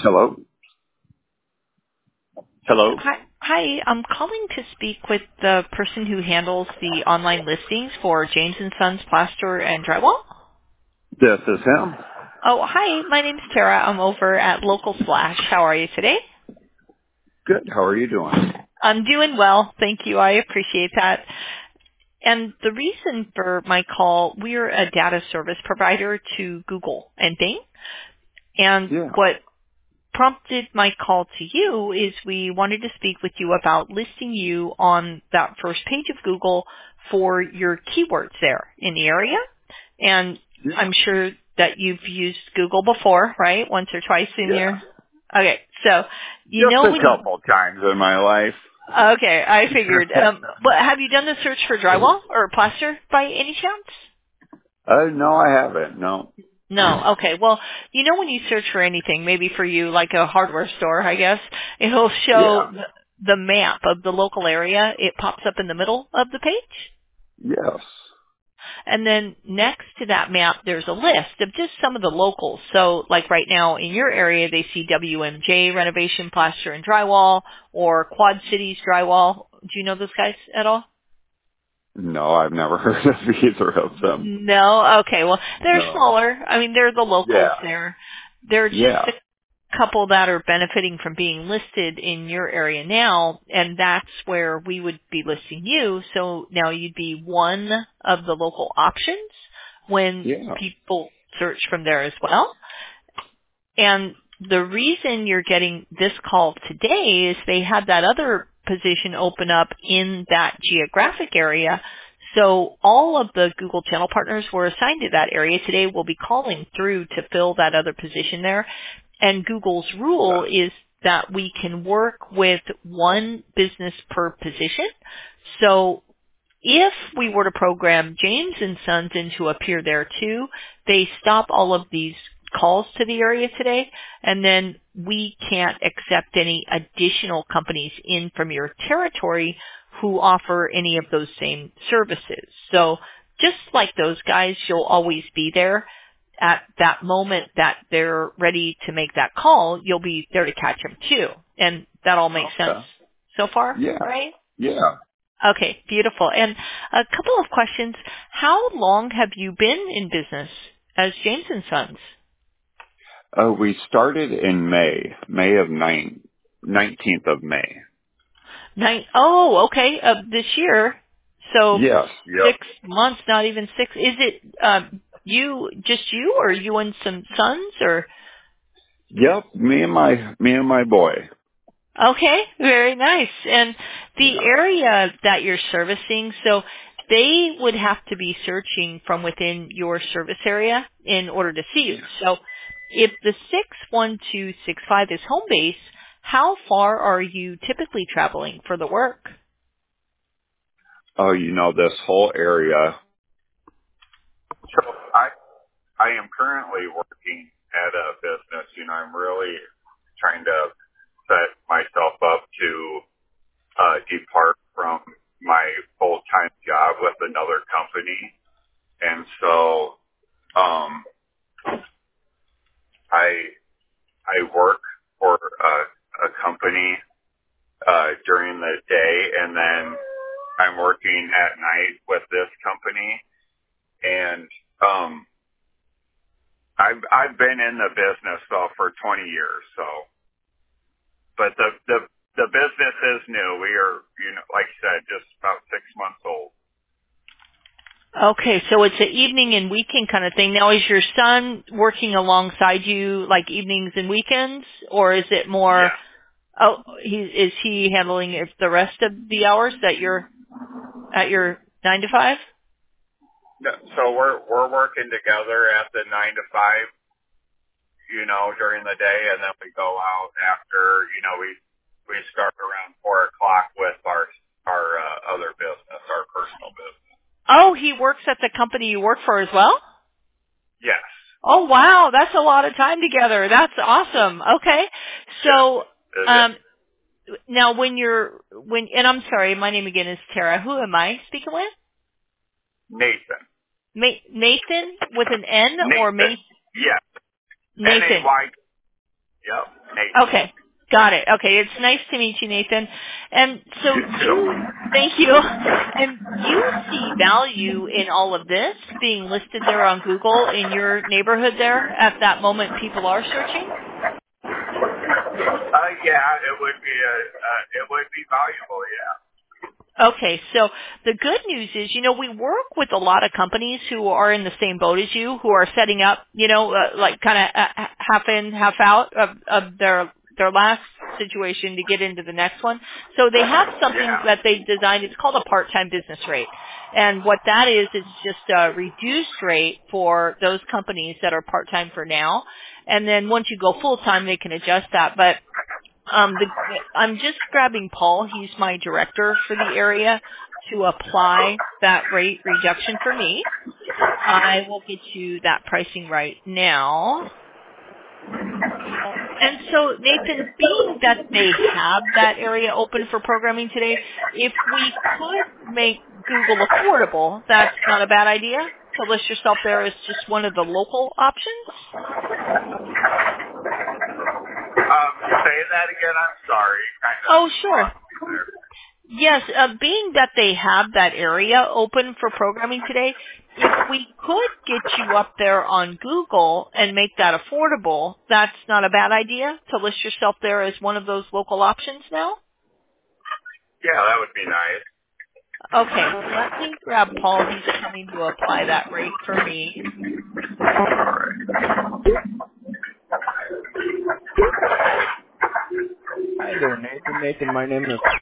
Hello? Hello? Hi. I'm calling to speak with the person who handles the online listings for James and Sons Plaster and Drywall. This is him. Oh, hi. My name's Tara. I'm over at Local Slash. How are you today? Good. How are you doing? I'm doing well. Thank you. I appreciate that. And the reason for my call, we're a data service provider to Google and Bing. And Yeah. what prompted my call to you is we wanted to speak with you about listing you on that first page of Google for your keywords there in the area. And Yeah. I'm sure that you've used Google before, right? Once or twice in Yeah. your... Okay, so you Just know a when you... couple times in my life. Okay, I figured. But have you done the search for drywall or plaster by any chance? No, I haven't. No. No. Okay. Well, you know when you search for anything, maybe for you like a hardware store, I guess, it'll show Yeah. the map of the local area. It pops up in the middle of the page. Yes. And then next to that map, there's a list of just some of the locals. So like right now in your area, they see WMJ Renovation Plaster and Drywall or Quad Cities Drywall. Do you know those guys at all? No, I've never heard of either of them. No? Okay. Well, they're No. smaller. I mean, they're the locals Yeah. there. They're just Yeah. a couple that are benefiting from being listed in your area now, and that's where we would be listing you. So now you'd be one of the local options when Yeah. people search from there as well. And the reason you're getting this call today is they had that other position open up in that geographic area. So all of the Google channel partners were assigned to that area today will be calling through to fill that other position there. And Google's rule Okay. is that we can work with one business per position. So if we were to program James and Sons in to appear there too, they stop all of these calls to the area today, and then we can't accept any additional companies in from your territory who offer any of those same services. So just like those guys, you'll always be there. At that moment that they're ready to make that call, you'll be there to catch them too. And that all makes sense Okay. so far, Yeah. right? Yeah. Okay, beautiful. And a couple of questions. How long have you been in business as James and Sons? We started in May of 19th of May. Okay, this year. So Yes. Yep. 6 months, not even six. Is it just you, or you and some sons, or? Yep. Me and my boy. Okay, very nice. And the Yeah. area that you're servicing, so they would have to be searching from within your service area in order to see you. So if the 61265 is home base, how far are you typically traveling for the work? Oh, this whole area. So I am currently working at a business. I'm really trying to set myself up to depart from my full-time job with another company. And so I work for a company during the day, and then I'm working at night with this company. And I've been in the business though for 20 years. So, but the business is new. We are, like you said, just about 6 months old. Okay, so it's an evening and weekend kind of thing. Now, is your son working alongside you like evenings and weekends, or is it more? Yeah. Oh, is he handling the rest of the hours that you're at your 9 to 5? No, so we're working together at the 9 to 5, during the day, and then we go out after. We start around 4 o'clock with our other business, our personal business. Oh, he works at the company you work for as well? Yes. Oh, wow, that's a lot of time together. That's awesome. Okay. Yes. So, Is it um now and I'm sorry, my name again is Tara. Who am I speaking with? Nathan? Nathan with an N or Nathan. Yes. Nathan? NAY. Yep. Nathan. Okay. Got it. Okay. It's nice to meet you, Nathan. And so thank you. And you see value in all of this being listed there on Google in your neighborhood there at that moment people are searching? Yeah, it would be valuable. Yeah. Okay, so the good news is, we work with a lot of companies who are in the same boat as you, who are setting up, like kind of half in, half out of their last situation to get into the next one. So they have something that they've designed. It's called a part-time business rate. And what that is just a reduced rate for those companies that are part-time for now. And then once you go full-time, they can adjust that. But I'm just grabbing Paul. He's my director for the area to apply that rate reduction for me. I will get you that pricing right now. And so, Nathan, being that they have that area open for programming today, if we could make Google affordable, that's not a bad idea to list yourself there as just one of the local options. Say that again. I'm sorry. Oh, sure. Yes, being that they have that area open for programming today, if we could get you up there on Google and make that affordable, that's not a bad idea to list yourself there as one of those local options now? Yeah, that would be nice. Okay, let me grab Paul. He's coming to apply that rate for me. Hi there, Nathan. Nathan, my name is